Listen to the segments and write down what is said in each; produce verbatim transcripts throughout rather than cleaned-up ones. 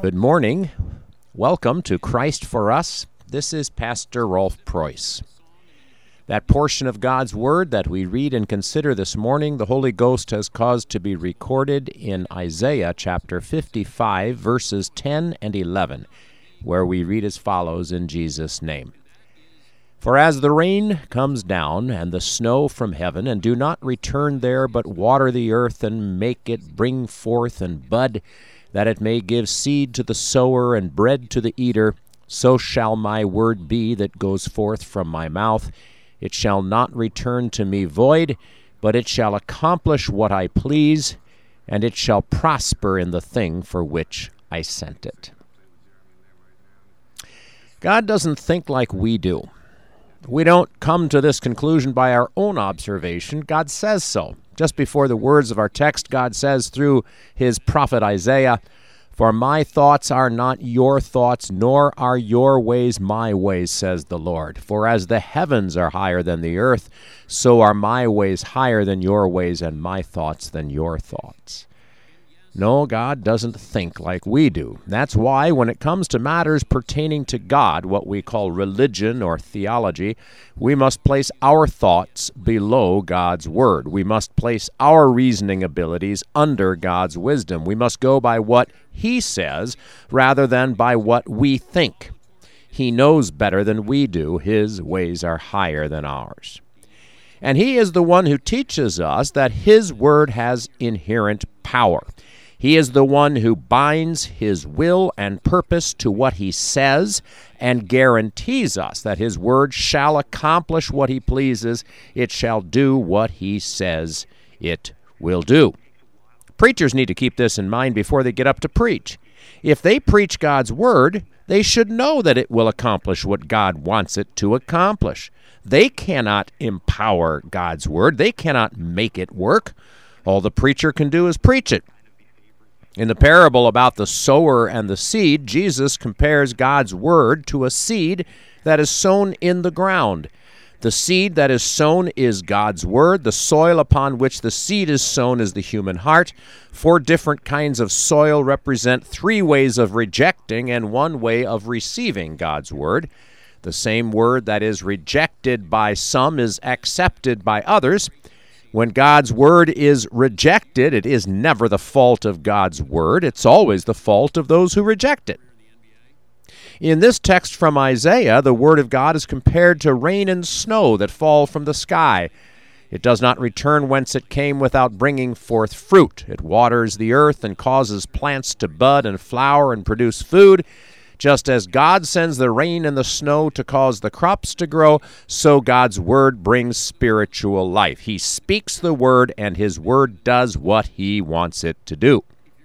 Good morning. Welcome to Christ for Us. This is Pastor Rolf Preuss. That portion of God's Word that we read and consider this morning, the Holy Ghost has caused to be recorded in Isaiah chapter fifty-five, verses ten and eleven, where we read as follows in Jesus' name. For as the rain comes down and the snow from heaven, and do not return there, but water the earth and make it bring forth and bud, that it may give seed to the sower and bread to the eater, so shall my word be that goes forth from my mouth. It shall not return to me void, but it shall accomplish what I please, and it shall prosper in the thing for which I sent it. God doesn't think like we do. We don't come to this conclusion by our own observation. God says so. Just before the words of our text, God says through his prophet Isaiah, "For my thoughts are not your thoughts, nor are your ways my ways, says the Lord. For as the heavens are higher than the earth, so are my ways higher than your ways, and my thoughts than your thoughts." No, God doesn't think like we do. That's why when it comes to matters pertaining to God, what we call religion or theology, we must place our thoughts below God's Word. We must place our reasoning abilities under God's wisdom. We must go by what He says rather than by what we think. He knows better than we do. His ways are higher than ours. And He is the one who teaches us that His Word has inherent power. He is the one who binds His will and purpose to what He says and guarantees us that His word shall accomplish what He pleases. It shall do what He says it will do. Preachers need to keep this in mind before they get up to preach. If they preach God's word, they should know that it will accomplish what God wants it to accomplish. They cannot empower God's word. They cannot make it work. All the preacher can do is preach it. In the parable about the sower and the seed, Jesus compares God's word to a seed that is sown in the ground. The seed that is sown is God's word. The soil upon which the seed is sown is the human heart. Four different kinds of soil represent three ways of rejecting and one way of receiving God's word. The same word that is rejected by some is accepted by others. When God's word is rejected, it is never the fault of God's word. It's always the fault of those who reject it. In this text from Isaiah, the word of God is compared to rain and snow that fall from the sky. It does not return whence it came without bringing forth fruit. It waters the earth and causes plants to bud and flower and produce food. Just as God sends the rain and the snow to cause the crops to grow, so God's word brings spiritual life. He speaks the word, and His word does what He wants it to do.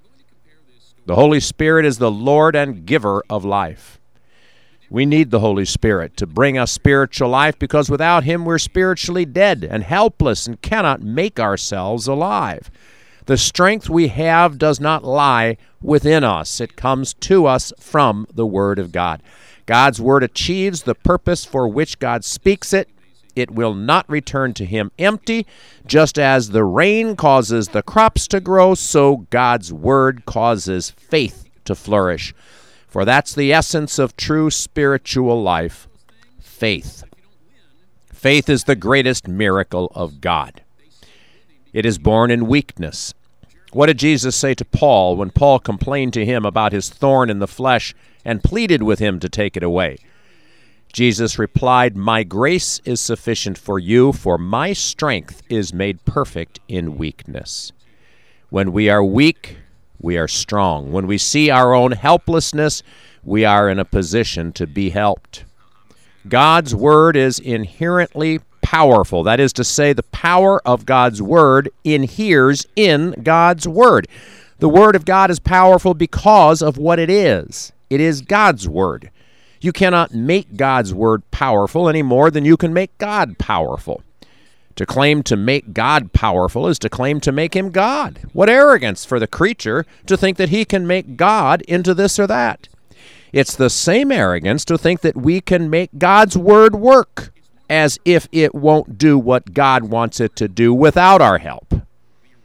The Holy Spirit is the Lord and giver of life. We need the Holy Spirit to bring us spiritual life because without Him we're spiritually dead and helpless and cannot make ourselves alive. The strength we have does not lie within us. It comes to us from the Word of God. God's Word achieves the purpose for which God speaks it. It will not return to Him empty. Just as the rain causes the crops to grow, so God's Word causes faith to flourish. For that's the essence of true spiritual life, faith. Faith is the greatest miracle of God. It is born in weakness. What did Jesus say to Paul when Paul complained to him about his thorn in the flesh and pleaded with him to take it away? Jesus replied, "My grace is sufficient for you, for my strength is made perfect in weakness." When we are weak, we are strong. When we see our own helplessness, we are in a position to be helped. God's word is inherently powerful. That is to say, the power of God's word inheres in God's word. The word of God is powerful because of what it is. It is God's word. You cannot make God's word powerful any more than you can make God powerful. To claim to make God powerful is to claim to make Him God. What arrogance for the creature to think that he can make God into this or that. It's the same arrogance to think that we can make God's word work, as if it won't do what God wants it to do without our help.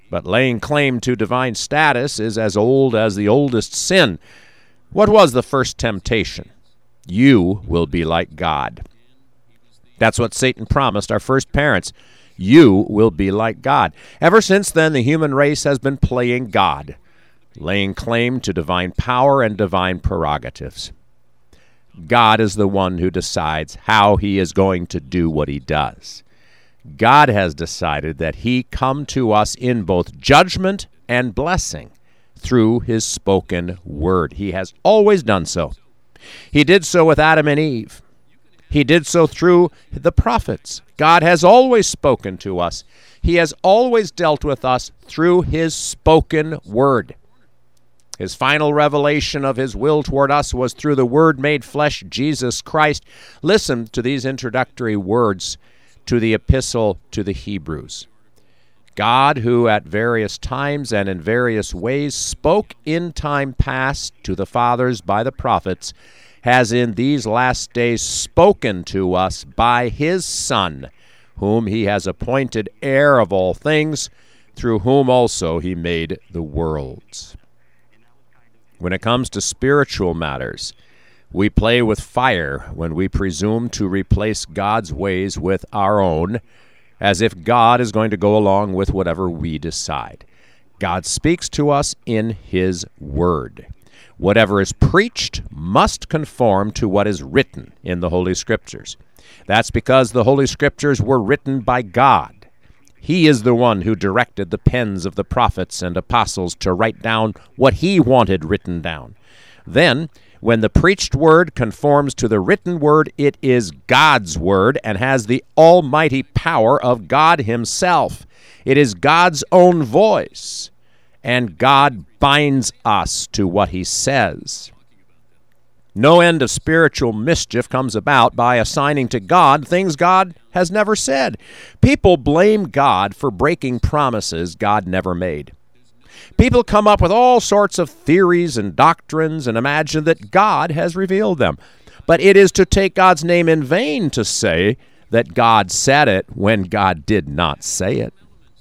But laying claim to divine status is as old as the oldest sin. What was the first temptation? You will be like God. That's what Satan promised our first parents. You will be like God. Ever since then, the human race has been playing God, laying claim to divine power and divine prerogatives. God is the one who decides how he is going to do what he does. God has decided that he come to us in both judgment and blessing through his spoken word. He has always done so. He did so with Adam and Eve. He did so through the prophets. God has always spoken to us. He has always dealt with us through his spoken word. His final revelation of his will toward us was through the Word made flesh, Jesus Christ. Listen to these introductory words to the epistle to the Hebrews. God, who at various times and in various ways spoke in time past to the fathers by the prophets, has in these last days spoken to us by his Son, whom he has appointed heir of all things, through whom also he made the worlds. When it comes to spiritual matters, we play with fire when we presume to replace God's ways with our own, as if God is going to go along with whatever we decide. God speaks to us in his word. Whatever is preached must conform to what is written in the Holy Scriptures. That's because the Holy Scriptures were written by God. He is the one who directed the pens of the prophets and apostles to write down what he wanted written down. Then, when the preached word conforms to the written word, it is God's word and has the almighty power of God himself. It is God's own voice, and God binds us to what he says. No end of spiritual mischief comes about by assigning to God things God has never said. People blame God for breaking promises God never made. People come up with all sorts of theories and doctrines and imagine that God has revealed them. But it is to take God's name in vain to say that God said it when God did not say it.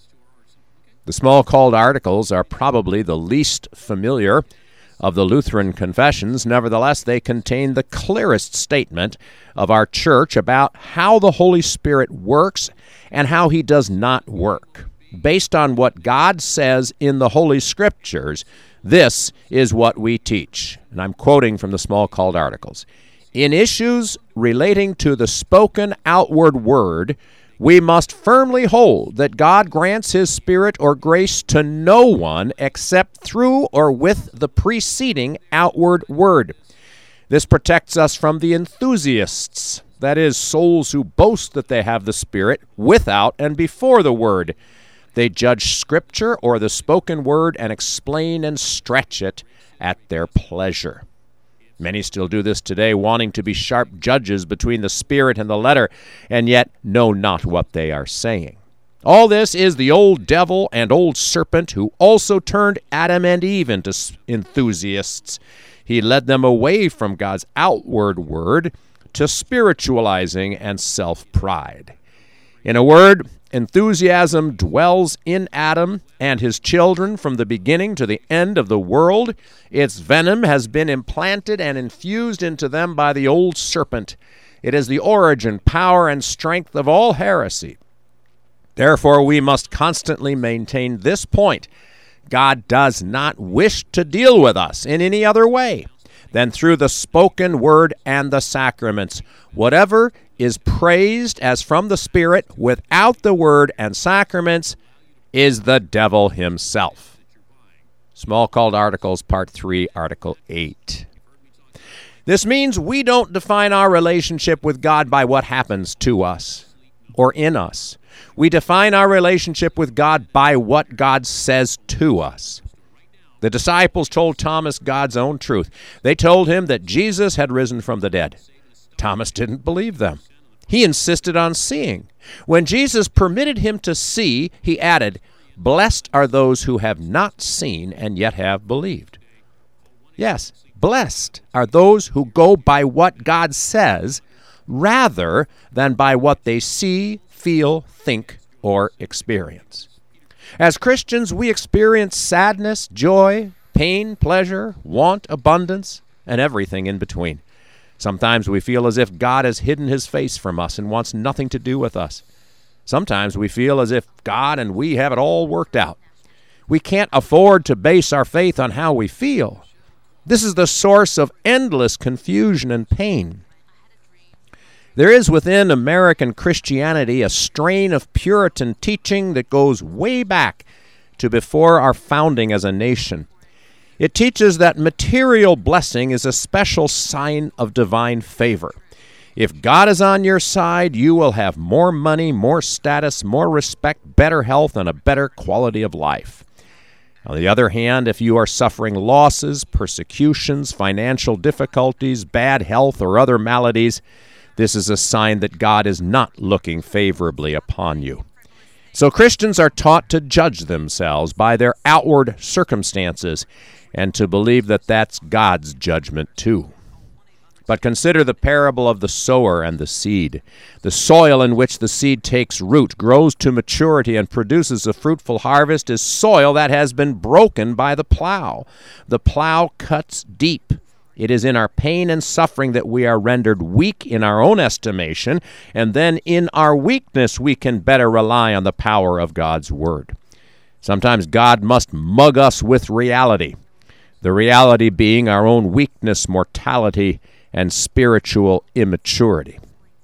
The small-called articles are probably the least familiar of the Lutheran confessions. Nevertheless, they contain the clearest statement of our church about how the Holy Spirit works and how he does not work. Based on what God says in the Holy Scriptures, this is what we teach. And I'm quoting from the small-called articles. In issues relating to the spoken outward word, we must firmly hold that God grants his Spirit or grace to no one except through or with the preceding outward word. This protects us from the enthusiasts, that is, souls who boast that they have the Spirit without and before the word. They judge Scripture or the spoken word and explain and stretch it at their pleasure. Many still do this today, wanting to be sharp judges between the Spirit and the letter, and yet know not what they are saying. All this is the old devil and old serpent who also turned Adam and Eve into enthusiasts. He led them away from God's outward word to spiritualizing and self-pride. In a word, enthusiasm dwells in Adam and his children from the beginning to the end of the world. Its venom has been implanted and infused into them by the old serpent. It is the origin, power, and strength of all heresy. Therefore, we must constantly maintain this point. God does not wish to deal with us in any other way than through the spoken word and the sacraments. Whatever is praised as from the Spirit without the word and sacraments is the devil himself. Small Called Articles, Part three, Article eight. This means we don't define our relationship with God by what happens to us or in us. We define our relationship with God by what God says to us. The disciples told Thomas God's own truth. They told him that Jesus had risen from the dead. Thomas didn't believe them. He insisted on seeing. When Jesus permitted him to see, he added, "Blessed are those who have not seen and yet have believed." Yes, blessed are those who go by what God says rather than by what they see, feel, think, or experience. As Christians, we experience sadness, joy, pain, pleasure, want, abundance, and everything in between. Sometimes we feel as if God has hidden his face from us and wants nothing to do with us. Sometimes we feel as if God and we have it all worked out. We can't afford to base our faith on how we feel. This is the source of endless confusion and pain. There is within American Christianity a strain of Puritan teaching that goes way back to before our founding as a nation. It teaches that material blessing is a special sign of divine favor. If God is on your side, you will have more money, more status, more respect, better health, and a better quality of life. On the other hand, if you are suffering losses, persecutions, financial difficulties, bad health, or other maladies, this is a sign that God is not looking favorably upon you. So Christians are taught to judge themselves by their outward circumstances and to believe that that's God's judgment too. But consider the parable of the sower and the seed. The soil in which the seed takes root, grows to maturity, and produces a fruitful harvest is soil that has been broken by the plow. The plow cuts deep. It is in our pain and suffering that we are rendered weak in our own estimation, and then in our weakness we can better rely on the power of God's Word. Sometimes God must mug us with reality, the reality being our own weakness, mortality, and spiritual immaturity.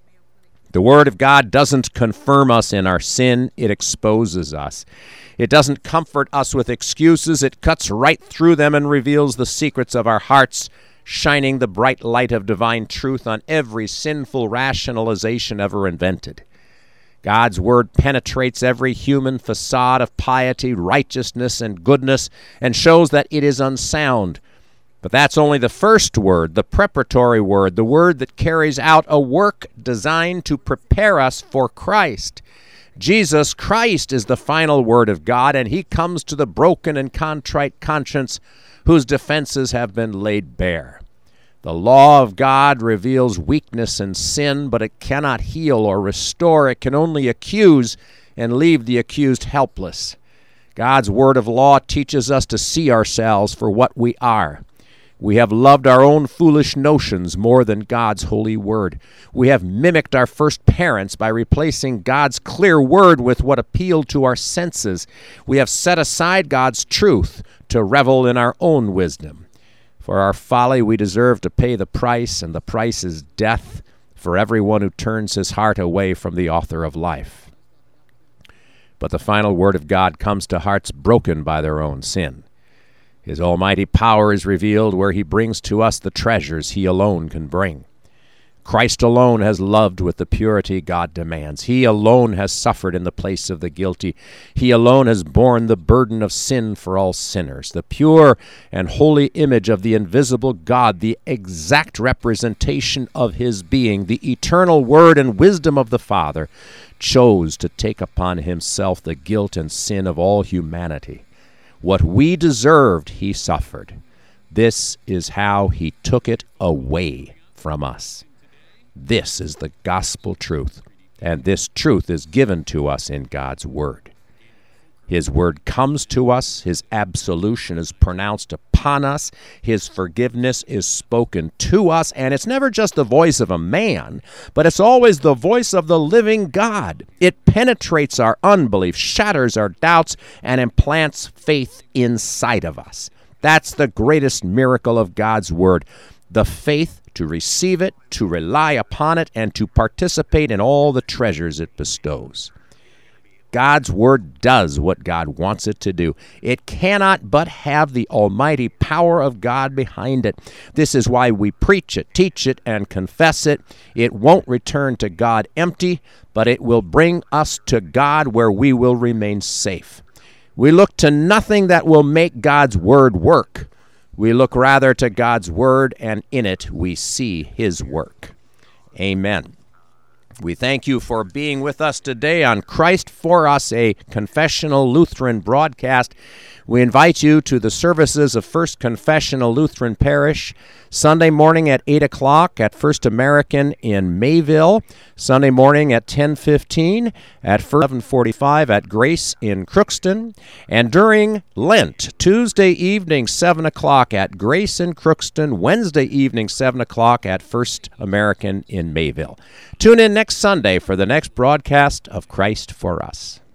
The Word of God doesn't confirm us in our sin, it exposes us. It doesn't comfort us with excuses, it cuts right through them and reveals the secrets of our hearts, shining the bright light of divine truth on every sinful rationalization ever invented. God's Word penetrates every human facade of piety, righteousness, and goodness, and shows that it is unsound. But that's only the first word, the preparatory word, the word that carries out a work designed to prepare us for Christ. Jesus Christ is the final word of God, and he comes to the broken and contrite conscience whose defenses have been laid bare. The law of God reveals weakness and sin, but it cannot heal or restore. It can only accuse and leave the accused helpless. God's word of law teaches us to see ourselves for what we are. We have loved our own foolish notions more than God's holy word. We have mimicked our first parents by replacing God's clear word with what appealed to our senses. We have set aside God's truth to revel in our own wisdom. For our folly we deserve to pay the price, and the price is death for everyone who turns his heart away from the author of life. But the final word of God comes to hearts broken by their own sin. His almighty power is revealed where he brings to us the treasures he alone can bring. Christ alone has loved with the purity God demands. He alone has suffered in the place of the guilty. He alone has borne the burden of sin for all sinners. The pure and holy image of the invisible God, the exact representation of his being, the eternal word and wisdom of the Father, chose to take upon himself the guilt and sin of all humanity. What we deserved, he suffered. This is how he took it away from us. This is the gospel truth, and this truth is given to us in God's word. His word comes to us, his absolution is pronounced upon us, his forgiveness is spoken to us, and it's never just the voice of a man, but it's always the voice of the living God. It penetrates our unbelief, shatters our doubts, and implants faith inside of us. That's the greatest miracle of God's word, the faith to receive it, to rely upon it, and to participate in all the treasures it bestows. God's word does what God wants it to do. It cannot but have the almighty power of God behind it. This is why we preach it, teach it, and confess it. It won't return to God empty, but it will bring us to God where we will remain safe. We look to nothing that will make God's word work. We look rather to God's word, and in it we see his work. Amen. We thank you for being with us today on Christ for Us, a confessional Lutheran broadcast. We invite you to the services of First Confessional Lutheran Parish, Sunday morning at eight o'clock at First American in Mayville, Sunday morning at ten fifteen at eleven forty-five at Grace in Crookston, and during Lent, Tuesday evening seven o'clock at Grace in Crookston, Wednesday evening seven o'clock at First American in Mayville. Tune in next Sunday for the next broadcast of Christ for Us.